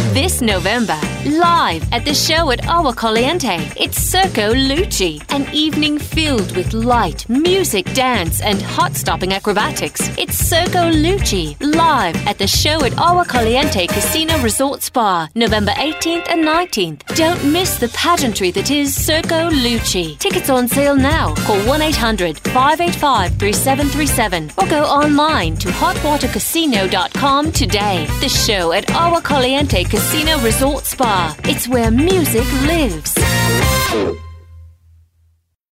This November, live at the show at Agua Caliente, it's Circo Lucci, an evening filled with light, music, dance, and heart-stopping acrobatics. It's Circo Lucci, live at the show at Agua Caliente Casino Resort Spa, November 18th and 19th. Don't miss the pageantry that is Circo Lucci. Tickets on sale now. Call 1-800-585-3737 or go online to hotwatercasino.com today. The show at Agua Caliente Casino Resort Spa. It's where music lives.